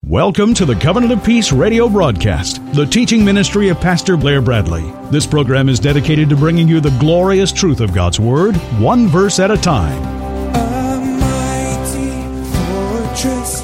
Welcome to the Covenant of Peace radio broadcast, the teaching ministry of Pastor Blair Bradley. This program is dedicated to bringing you the glorious truth of God's Word, one verse at a time. A mighty fortress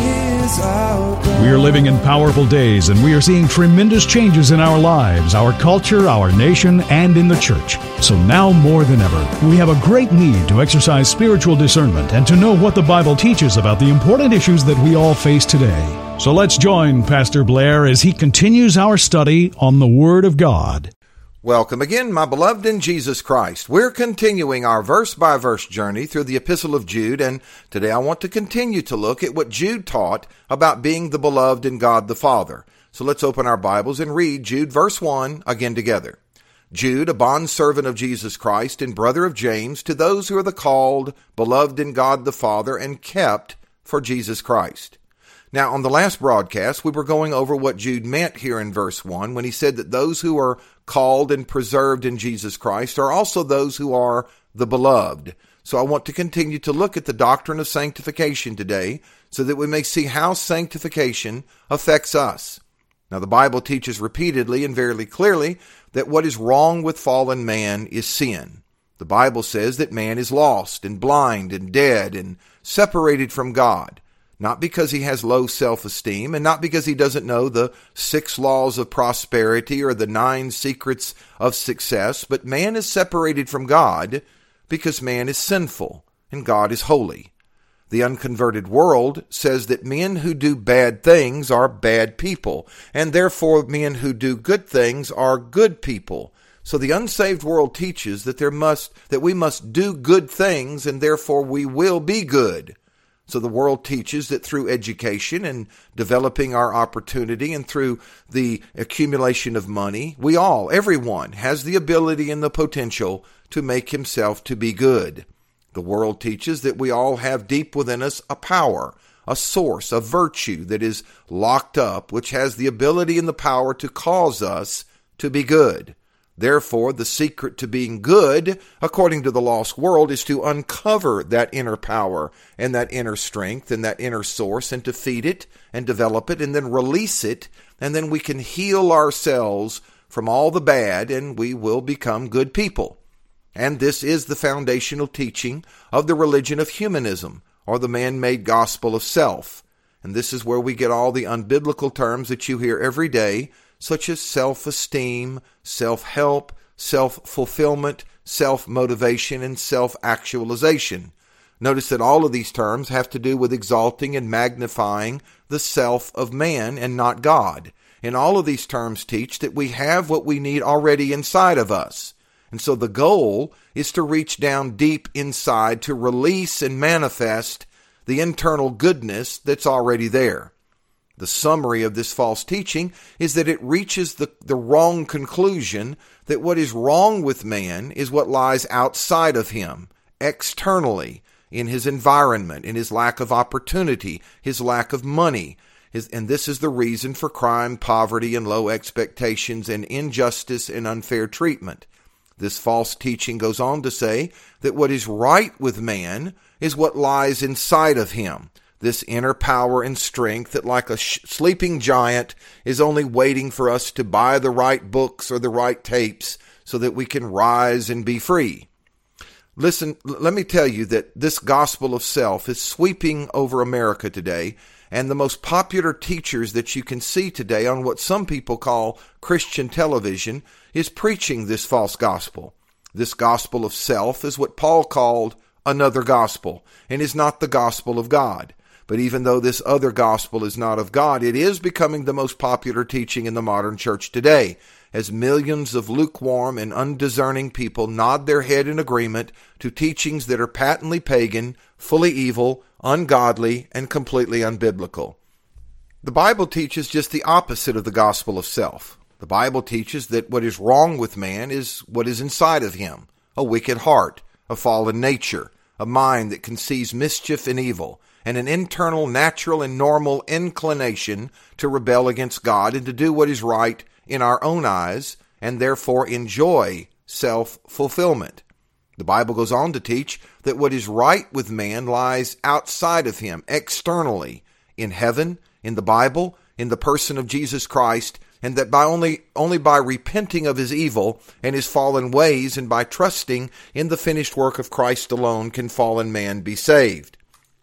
is our God. We are living in powerful days, and we are seeing tremendous changes in our lives, our culture, our nation, and in the church. So now more than ever, we have a great need to exercise spiritual discernment and to know what the Bible teaches about the important issues that we all face today. So let's join Pastor Blair as he continues our study on the Word of God. Welcome again, my beloved in Jesus Christ. We're continuing our verse-by-verse journey through the Epistle of Jude, and today I want to continue to look at what Jude taught about being the beloved in God the Father. So let's open our Bibles and read Jude verse 1 again together. Jude, a bondservant of Jesus Christ and brother of James, to those who are the called, beloved in God the Father, and kept for Jesus Christ. Now, on the last broadcast, we were going over what Jude meant here in verse 1 when he said that those who are called and preserved in Jesus Christ are also those who are the beloved. So I want to continue to look at the doctrine of sanctification today so that we may see how sanctification affects us. Now, the Bible teaches repeatedly and very clearly that what is wrong with fallen man is sin. The Bible says that man is lost and blind and dead and separated from God. Not because he has low self-esteem and not because he doesn't know the 6 laws of prosperity or the 9 secrets of success, but man is separated from God because man is sinful and God is holy. The unconverted world says that men who do bad things are bad people, and therefore men who do good things are good people. So the unsaved world teaches that we must do good things and therefore we will be good. So the world teaches that through education and developing our opportunity and through the accumulation of money, everyone has the ability and the potential to make himself to be good. The world teaches that we all have deep within us a power, a source, a virtue that is locked up, which has the ability and the power to cause us to be good. Therefore, the secret to being good, according to the lost world, is to uncover that inner power and that inner strength and that inner source and to feed it and develop it and then release it, and then we can heal ourselves from all the bad and we will become good people. And this is the foundational teaching of the religion of humanism, or the man-made gospel of self. And this is where we get all the unbiblical terms that you hear every day, such as self-esteem, self-help, self-fulfillment, self-motivation, and self-actualization. Notice that all of these terms have to do with exalting and magnifying the self of man and not God. And all of these terms teach that we have what we need already inside of us. And so the goal is to reach down deep inside to release and manifest the internal goodness that's already there. The summary of this false teaching is that it reaches the wrong conclusion that what is wrong with man is what lies outside of him, externally, in his environment, in his lack of opportunity, his lack of money. And this is the reason for crime, poverty, and low expectations, and injustice and unfair treatment. This false teaching goes on to say that what is right with man is what lies inside of him. This inner power and strength that, like a sleeping giant, is only waiting for us to buy the right books or the right tapes so that we can rise and be free. Listen, let me tell you that this gospel of self is sweeping over America today, and the most popular teachers that you can see today on what some people call Christian television is preaching this false gospel. This gospel of self is what Paul called another gospel, and is not the gospel of God. But even though this other gospel is not of God, it is becoming the most popular teaching in the modern church today, as millions of lukewarm and undiscerning people nod their head in agreement to teachings that are patently pagan, fully evil, ungodly, and completely unbiblical. The Bible teaches just the opposite of the gospel of self. The Bible teaches that what is wrong with man is what is inside of him, a wicked heart, a fallen nature, a mind that conceives mischief and evil, and an internal, natural, and normal inclination to rebel against God and to do what is right in our own eyes, and therefore enjoy self-fulfillment. The Bible goes on to teach that what is right with man lies outside of him, externally, in heaven, in the Bible, in the person of Jesus Christ, and that by only by repenting of his evil and his fallen ways and by trusting in the finished work of Christ alone can fallen man be saved.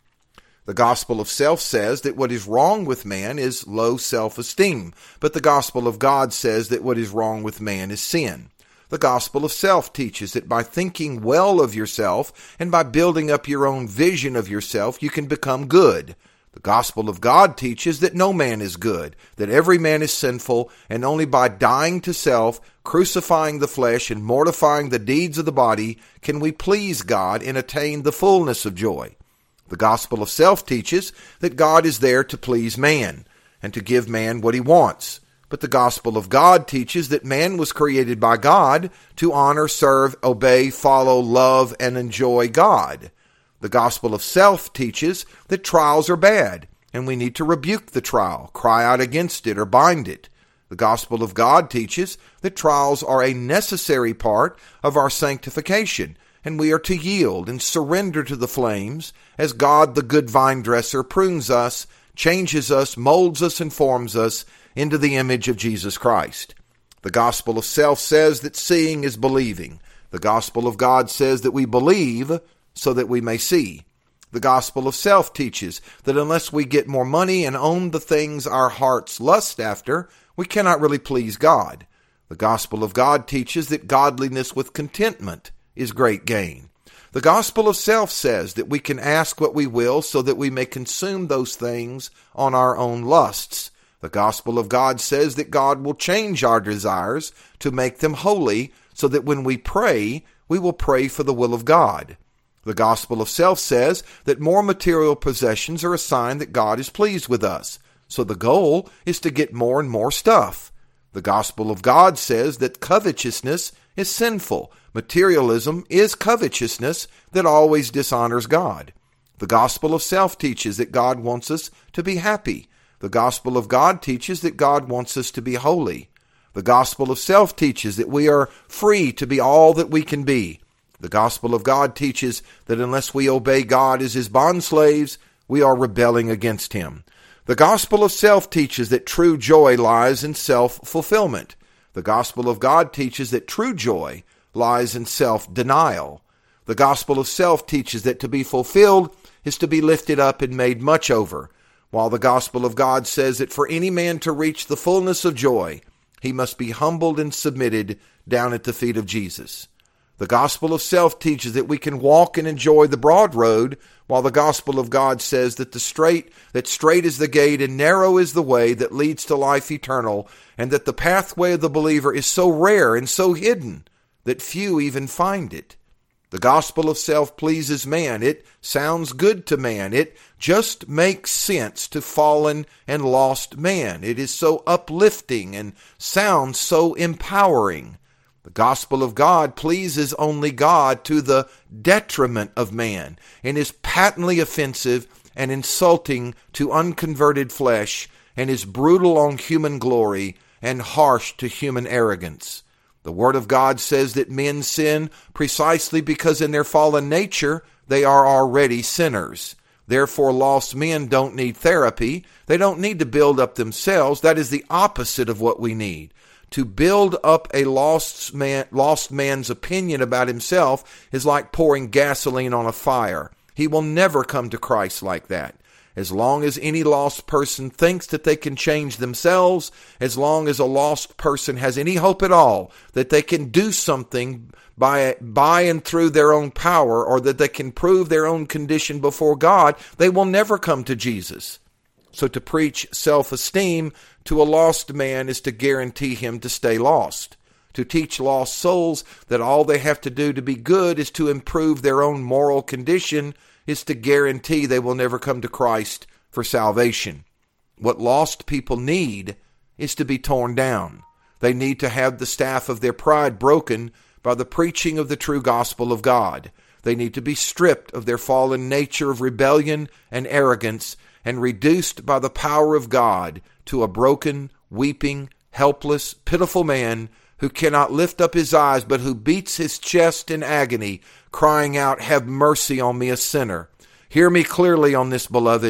The gospel of self says that what is wrong with man is low self-esteem, but the gospel of God says that what is wrong with man is sin. The gospel of self teaches that by thinking well of yourself and by building up your own vision of yourself, you can become good. The gospel of God teaches that no man is good, that every man is sinful, and only by dying to self, crucifying the flesh, and mortifying the deeds of the body can we please God and attain the fullness of joy. The gospel of self teaches that God is there to please man and to give man what he wants. But the gospel of God teaches that man was created by God to honor, serve, obey, follow, love, and enjoy God. The gospel of self teaches that trials are bad, and we need to rebuke the trial, cry out against it, or bind it. The gospel of God teaches that trials are a necessary part of our sanctification, and we are to yield and surrender to the flames as God, the good vine dresser, prunes us, changes us, molds us, and forms us into the image of Jesus Christ. The gospel of self says that seeing is believing. The gospel of God says that we believe so that we may see. The gospel of self teaches that unless we get more money and own the things our hearts lust after, we cannot really please God. The gospel of God teaches that godliness with contentment is great gain. The gospel of self says that we can ask what we will so that we may consume those things on our own lusts. The gospel of God says that God will change our desires to make them holy so that when we pray, we will pray for the will of God. The gospel of self says that more material possessions are a sign that God is pleased with us. So the goal is to get more and more stuff. The gospel of God says that covetousness is sinful. Materialism is covetousness that always dishonors God. The gospel of self teaches that God wants us to be happy. The gospel of God teaches that God wants us to be holy. The gospel of self teaches that we are free to be all that we can be. The gospel of God teaches that unless we obey God as his bondslaves, we are rebelling against him. The gospel of self teaches that true joy lies in self-fulfillment. The gospel of God teaches that true joy lies in self-denial. The gospel of self teaches that to be fulfilled is to be lifted up and made much over, while the gospel of God says that for any man to reach the fullness of joy, he must be humbled and submitted down at the feet of Jesus. The gospel of self teaches that we can walk and enjoy the broad road, while the gospel of God says that straight is the gate and narrow is the way that leads to life eternal, and that the pathway of the believer is so rare and so hidden that few even find it. The gospel of self pleases man. It sounds good to man. It just makes sense to fallen and lost man. It is so uplifting and sounds so empowering. The gospel of God pleases only God to the detriment of man and is patently offensive and insulting to unconverted flesh and is brutal on human glory and harsh to human arrogance. The Word of God says that men sin precisely because in their fallen nature they are already sinners. Therefore, lost men don't need therapy. They don't need to build up themselves. That is the opposite of what we need. To build up a lost man's opinion about himself is like pouring gasoline on a fire. He will never come to Christ like that. As long as any lost person thinks that they can change themselves, as long as a lost person has any hope at all that they can do something by and through their own power, or that they can prove their own condition before God, they will never come to Jesus. So to preach self-esteem to a lost man is to guarantee him to stay lost. To teach lost souls that all they have to do to be good is to improve their own moral condition is to guarantee they will never come to Christ for salvation. What lost people need is to be torn down. They need to have the staff of their pride broken by the preaching of the true gospel of God. They need to be stripped of their fallen nature of rebellion and arrogance and reduced by the power of God to a broken, weeping, helpless, pitiful man who cannot lift up his eyes, but who beats his chest in agony, crying out, "Have mercy on me, a sinner." Hear me clearly on this, beloved.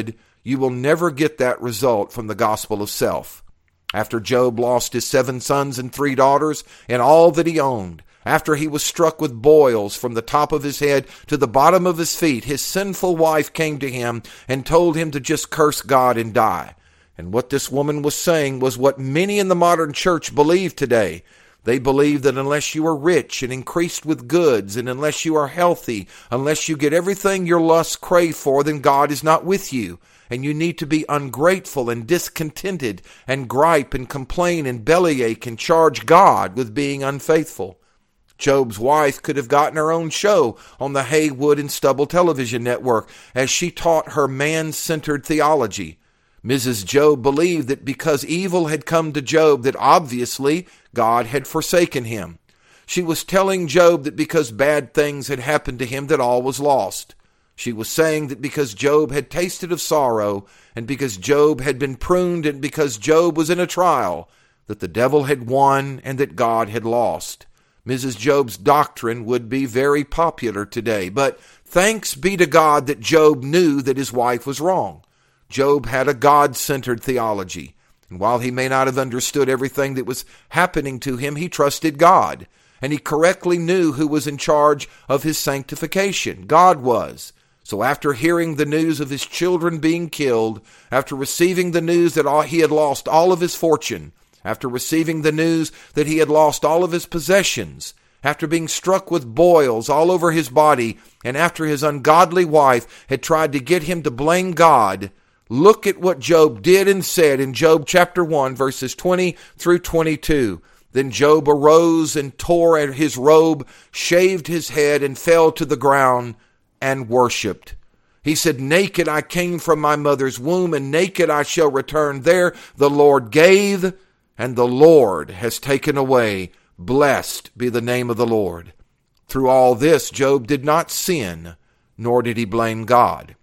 You will never get that result from the gospel of self. After Job lost his 7 sons and 3 daughters and all that he owned, after he was struck with boils from the top of his head to the bottom of his feet, his sinful wife came to him and told him to just curse God and die. And what this woman was saying was what many in the modern church believe today. They believe that unless you are rich and increased with goods, and unless you are healthy, unless you get everything your lusts crave for, then God is not with you. And you need to be ungrateful and discontented and gripe and complain and bellyache and charge God with being unfaithful. Job's wife could have gotten her own show on the Haywood and Stubble television network as she taught her man-centered theology. Mrs. Job believed that because evil had come to Job, that obviously God had forsaken him. She was telling Job that because bad things had happened to him, that all was lost. She was saying that because Job had tasted of sorrow, and because Job had been pruned, and because Job was in a trial, that the devil had won and that God had lost. Mrs. Job's doctrine would be very popular today, but thanks be to God that Job knew that his wife was wrong. Job had a God-centered theology, and while he may not have understood everything that was happening to him, he trusted God, and he correctly knew who was in charge of his sanctification. God was. So after hearing the news of his children being killed, after receiving the news that he had lost all of his fortune, after receiving the news that he had lost all of his possessions, after being struck with boils all over his body, and after his ungodly wife had tried to get him to blame God, look at what Job did and said in Job chapter 1, verses 20 through 22. Then Job arose and tore at his robe, shaved his head, and fell to the ground and worshipped. He said, "Naked I came from my mother's womb, and naked I shall return there. The Lord gave, and the Lord has taken away. Blessed be the name of the Lord." Through all this, Job did not sin, nor did he blame God.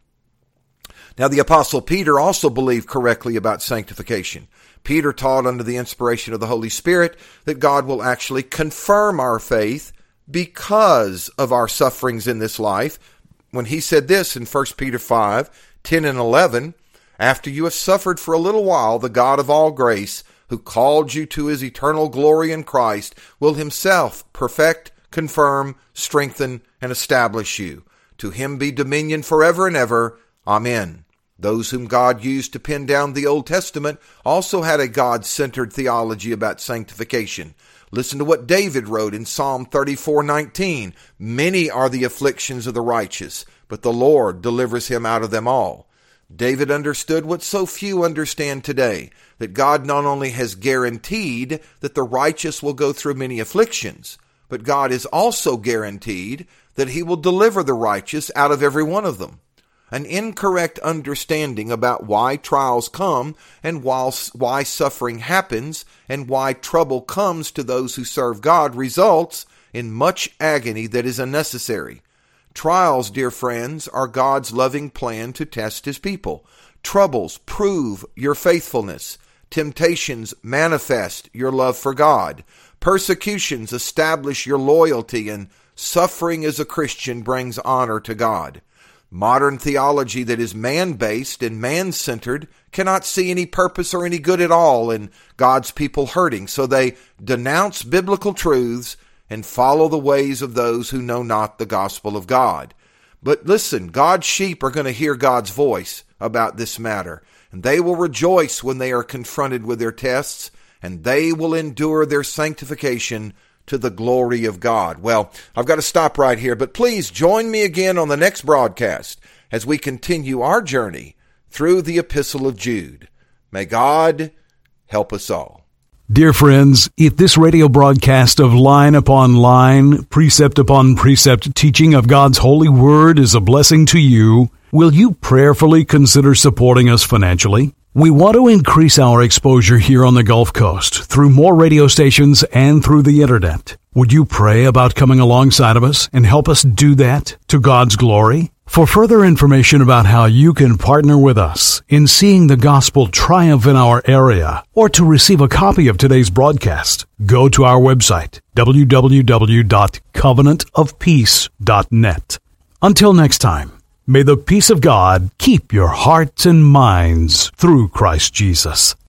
Now, the Apostle Peter also believed correctly about sanctification. Peter taught under the inspiration of the Holy Spirit that God will actually confirm our faith because of our sufferings in this life. When he said this in 1 Peter 5, 10 and 11, "After you have suffered for a little while, the God of all grace, who called you to his eternal glory in Christ, will himself perfect, confirm, strengthen, and establish you. To him be dominion forever and ever. Amen." Those whom God used to pen down the Old Testament also had a God-centered theology about sanctification. Listen to what David wrote in Psalm 34:19. "Many are the afflictions of the righteous, but the Lord delivers him out of them all." David understood what so few understand today, that God not only has guaranteed that the righteous will go through many afflictions, but God is also guaranteed that he will deliver the righteous out of every one of them. An incorrect understanding about why trials come and why suffering happens and why trouble comes to those who serve God results in much agony that is unnecessary. Trials, dear friends, are God's loving plan to test his people. Troubles prove your faithfulness. Temptations manifest your love for God. Persecutions establish your loyalty, and suffering as a Christian brings honor to God. Modern theology that is man-based and man-centered cannot see any purpose or any good at all in God's people hurting, so they denounce biblical truths and follow the ways of those who know not the gospel of God. But listen, God's sheep are going to hear God's voice about this matter, and they will rejoice when they are confronted with their tests, and they will endure their sanctification to the glory of God. Well, I've got to stop right here, but please join me again on the next broadcast as we continue our journey through the Epistle of Jude. May God help us all. Dear friends, if this radio broadcast of line upon line, precept upon precept teaching of God's holy word is a blessing to you, will you prayerfully consider supporting us financially? We want to increase our exposure here on the Gulf Coast through more radio stations and through the internet. Would you pray about coming alongside of us and help us do that to God's glory? For further information about how you can partner with us in seeing the gospel triumph in our area, or to receive a copy of today's broadcast, go to our website, www.covenantofpeace.net. Until next time, May the peace of God keep your hearts and minds through Christ Jesus.